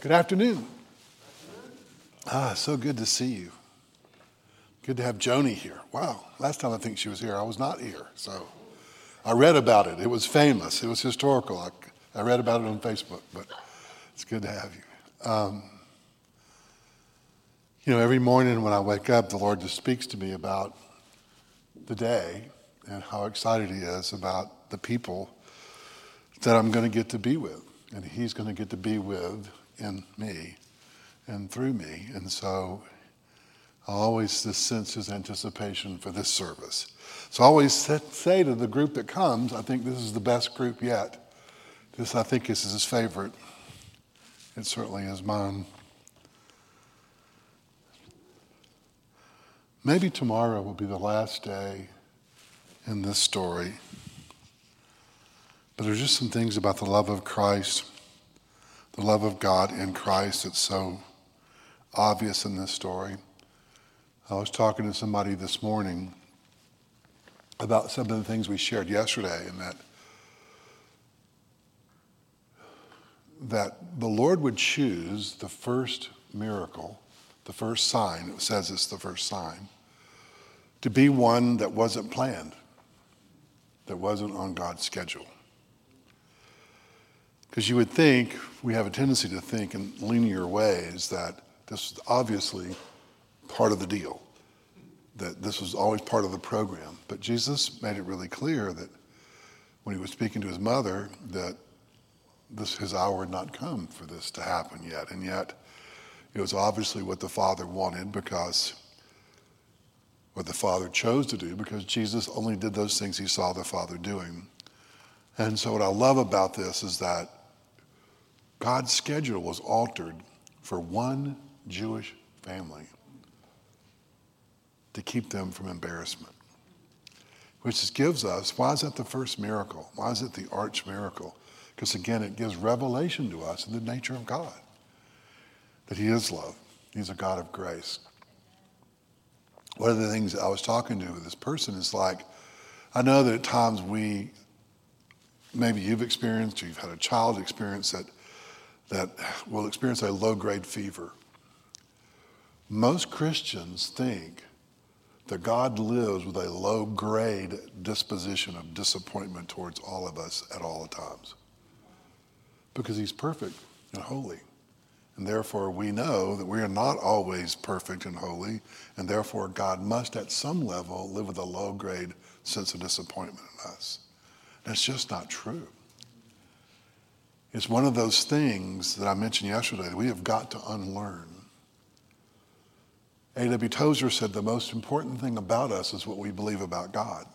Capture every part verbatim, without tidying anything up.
Good afternoon. Ah, so good to see you. Good to have Joni here. Wow, last time I think she was here, I was not here. So I read about it. It was famous. It was historical. I, I read about it on Facebook, but it's good to have you. Um, you know, every morning when I wake up, the Lord just speaks to me about the day and how excited he is about the people that I'm going to get to be with. And he's going to get to be with in me and through me. And so I always just sense his anticipation for this service. So I always say to the group that comes, I think this is the best group yet. This, I think, is his favorite. It certainly is mine. Maybe tomorrow will be the last day in this story. But there's just some things about the love of Christ, the love of God in Christ that's so obvious in this story. I was talking to somebody this morning about some of the things we shared yesterday, and that that the Lord would choose the first miracle, the first sign, it says it's the first sign, to be one that wasn't planned, that wasn't on God's schedule. Because you would think, we have a tendency to think in linear ways that this is obviously part of the deal, that this was always part of the program. But Jesus made it really clear that when he was speaking to his mother, that this his hour had not come for this to happen yet. And yet, it was obviously what the Father wanted, because what the Father chose to do, because Jesus only did those things he saw the Father doing. And so what I love about this is that God's schedule was altered for one Jewish family to keep them from embarrassment. Which gives us, why is that the first miracle? Why is it the arch miracle? Because again, it gives revelation to us of the nature of God. That he is love. He's a God of grace. One of the things that I was talking to with this person is like, I know that at times we, maybe you've experienced, or you've had a child experience that that will experience a low-grade fever. Most Christians think that God lives with a low-grade disposition of disappointment towards all of us at all times, because he's perfect and holy. And therefore we know that we are not always perfect and holy, and therefore God must at some level live with a low-grade sense of disappointment in us. That's just not true. It's one of those things that I mentioned yesterday that we have got to unlearn. A W Tozer said the most important thing about us is what we believe about God.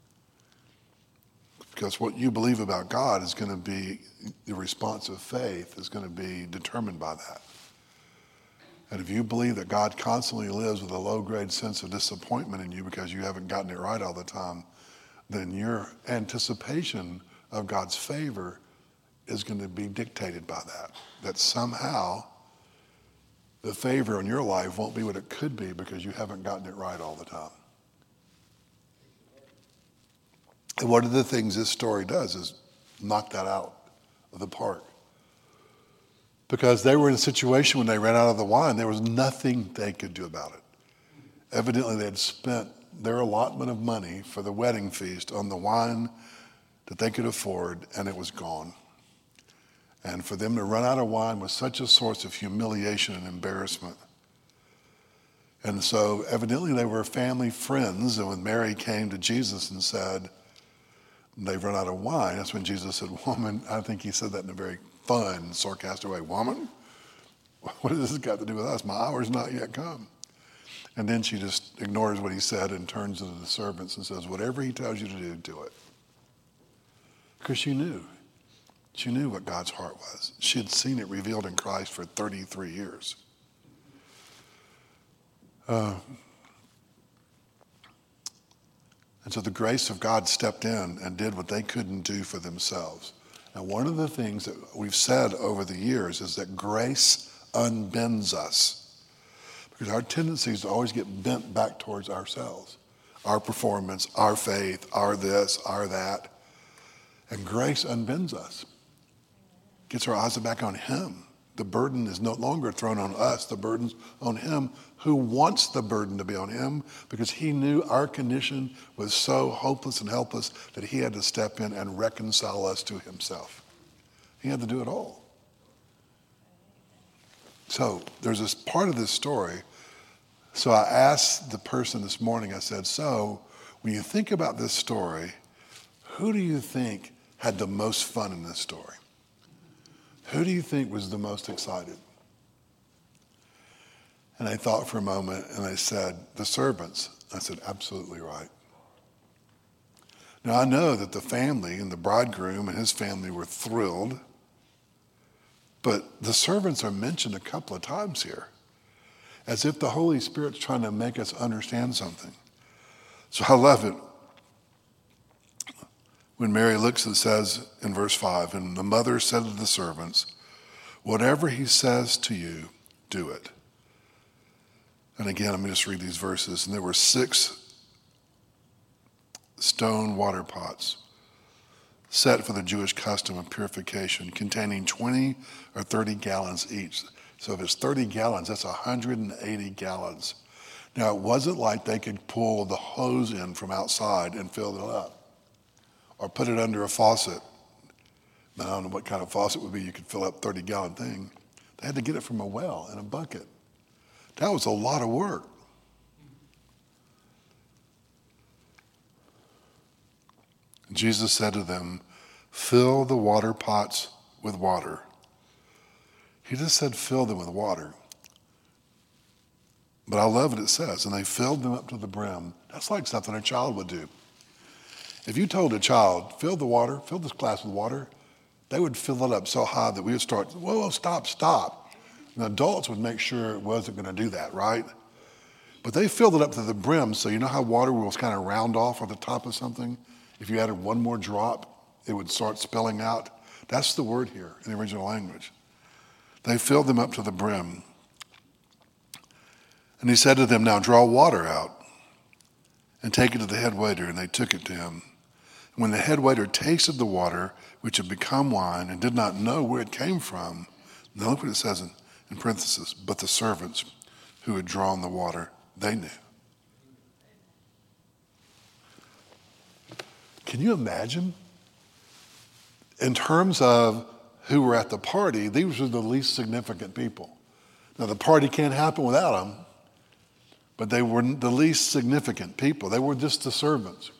Because what you believe about God is going to be, the response of faith is going to be determined by that. And if you believe that God constantly lives with a low-grade sense of disappointment in you because you haven't gotten it right all the time, then your anticipation of God's favor is going to be dictated by that. That somehow the favor in your life won't be what it could be because you haven't gotten it right all the time. And one of the things this story does is knock that out of the park. Because they were in a situation when they ran out of the wine, there was nothing they could do about it. Evidently they had spent their allotment of money for the wedding feast on the wine that they could afford, and it was gone. And for them to run out of wine was such a source of humiliation and embarrassment. And so evidently they were family friends, and when Mary came to Jesus and said, they've run out of wine, that's when Jesus said, woman, I think he said that in a very fun, sarcastic way, woman, what has this got to do with us? My hour's not yet come. And then she just ignores what he said and turns to the servants and says, whatever he tells you to do, do it. Because she knew. She knew what God's heart was. She had seen it revealed in Christ for thirty-three years. Uh, and so the grace of God stepped in and did what they couldn't do for themselves. And one of the things that we've said over the years is that grace unbends us. Because our tendency is to always get bent back towards ourselves. Our performance, our faith, our this, our that. And grace unbends us. Gets our eyes back on him. the burden is no longer thrown on us. The burden's on him who wants the burden to be on him, because he knew our condition was so hopeless and helpless that he had to step in and reconcile us to himself. He had to do it all. So there's this part of this story. So I asked the person this morning, I said, so when you think about this story, who do you think had the most fun in this story? Who do you think was the most excited? And I thought for a moment and I said, the servants. I said, absolutely right. Now I know that the family and the bridegroom and his family were thrilled, but the servants are mentioned a couple of times here, as if the Holy Spirit's trying to make us understand something. So I love it when Mary looks and says in verse five, and the mother said to the servants, whatever he says to you, do it. And again, I'm going to just read these verses. And there were six stone water pots set for the Jewish custom of purification, containing twenty or thirty gallons each. So if it's thirty gallons, that's one hundred eighty gallons. Now, it wasn't like they could pull the hose in from outside and fill it up or put it under a faucet. Now, I don't know what kind of faucet would be you could fill up thirty gallon thing. They had to get it from a well in a bucket. That was a lot of work. Jesus said to them, fill the water pots with water. He just said fill them with water. But I love what it says, and they filled them up to the brim. That's like something a child would do. If you told a child, fill the water, fill this glass with water, they would fill it up so high that we would start, whoa, whoa, stop, stop. And adults would make sure it wasn't going to do that, right? But they filled it up to the brim, so you know how water will kind of round off at the top of something? If you added one more drop, it would start spilling out. That's the word here in the original language. They filled them up to the brim. And he said to them, now draw water out and take it to the head waiter, and they took it to him. And when the head waiter tasted the water, which had become wine, and did not know where it came from, now look what it says in, in parentheses, but the servants who had drawn the water, they knew. Can you imagine? In terms of who were at the party, these were the least significant people. Now, the party can't happen without them, but they were the least significant people. They were just the servants.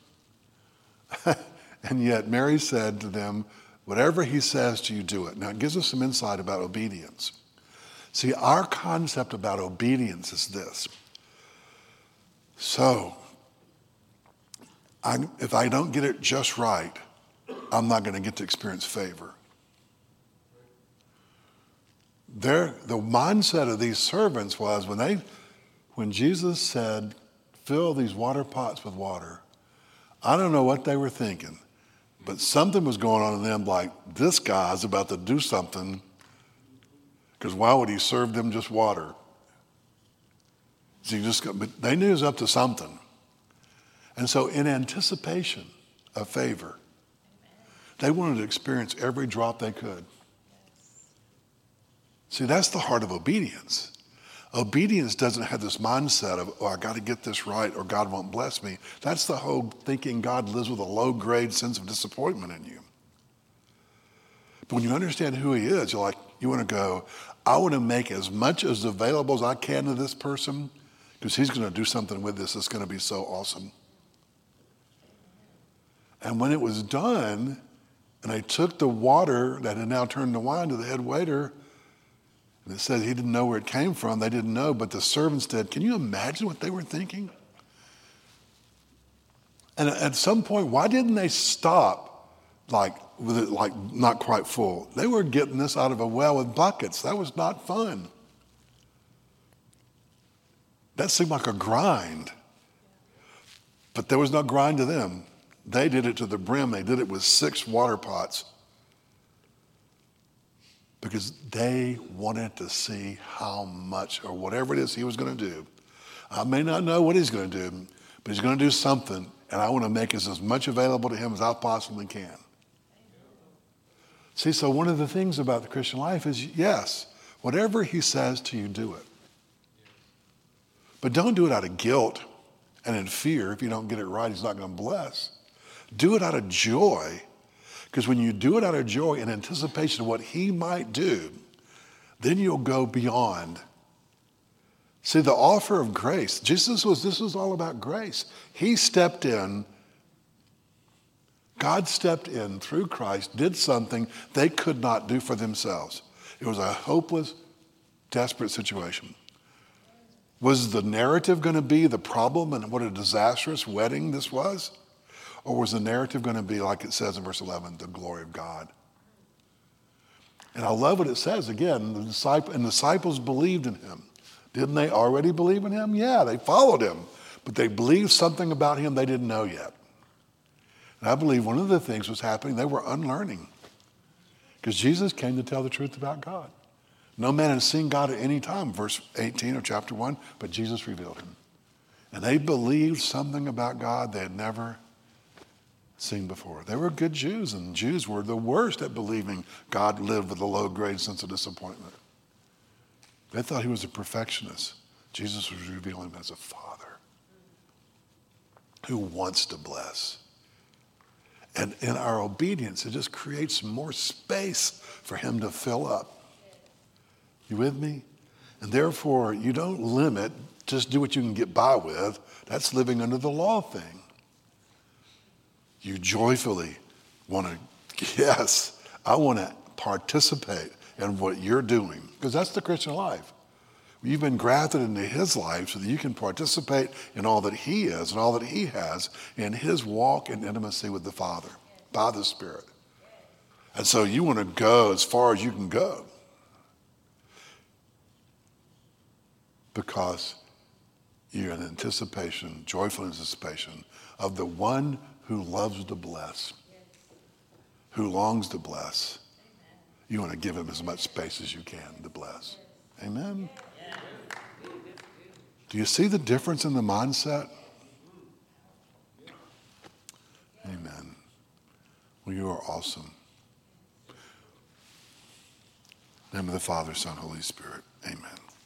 And yet Mary said to them, whatever he says to you, do it. Now, it gives us some insight about obedience. See, our concept about obedience is this. So, I, if I don't get it just right, I'm not going to get to experience favor. Their, the mindset of these servants was when they, when Jesus said, fill these water pots with water, I don't know what they were thinking, but something was going on in them like, this guy's about to do something, because why would he serve them just water? So you just, but they knew he was up to something. And so in anticipation of favor, they wanted to experience every drop they could. See, that's the heart of obedience. Obedience doesn't have this mindset of, oh, I got to get this right or God won't bless me. That's the whole thinking God lives with a low-grade sense of disappointment in you. But when you understand who he is, you're like, you want to go, I want to make as much as available as I can to this person because he's going to do something with this that's going to be so awesome. And when it was done, and they took the water that had now turned to wine to the head waiter, and it said he didn't know where it came from. They didn't know, but the servants did. Can you imagine what they were thinking? And at some point, why didn't they stop, like with it like not quite full? They were getting this out of a well with buckets. That was not fun. That seemed like a grind. But there was no grind to them. They did it to the brim. They did it with six water pots because they wanted to see how much or whatever it is he was going to do. I may not know what he's going to do, but he's going to do something, and I want to make as much available to him as I possibly can. See, so one of the things about the Christian life is, yes, Whatever he says to you, do it. But don't do it out of guilt and in fear. If you don't get it right, he's not going to bless. Do it out of joy, because when you do it out of joy in anticipation of what he might do, then you'll go beyond. See, the offer of grace, Jesus was, this was all about grace. He stepped in, God stepped in through Christ, did something they could not do for themselves. It was a hopeless, desperate situation. Was the narrative going to be the problem and what a disastrous wedding this was? Or was the narrative going to be, like it says in verse eleven, the glory of God? And I love what it says again, the disciple, and the disciples believed in him. Didn't they already believe in him? Yeah, they followed him. But they believed something about him they didn't know yet. And I believe one of the things was happening, they were unlearning. Because Jesus came to tell the truth about God. No man has seen God at any time, verse eighteen of chapter one, but Jesus revealed him. And they believed something about God they had never seen before. They were good Jews, and Jews were the worst at believing God lived with a low-grade sense of disappointment. They thought he was a perfectionist. Jesus was revealing him as a father who wants to bless. And in our obedience, it just creates more space for him to fill up. You with me? And therefore, you don't limit, just do what you can get by with. That's living under the law thing. You joyfully want to, yes, I want to participate in what you're doing, because that's the Christian life. You've been grafted into his life so that you can participate in all that he is and all that he has in his walk in intimacy with the Father by the Spirit. And so you want to go as far as you can go, because you're in anticipation, joyful anticipation of the one who loves to bless, who longs to bless. You want to give him as much space as you can to bless. Amen? Do you see the difference in the mindset? Amen. Well, you are awesome. In the name of the Father, Son, Holy Spirit. Amen.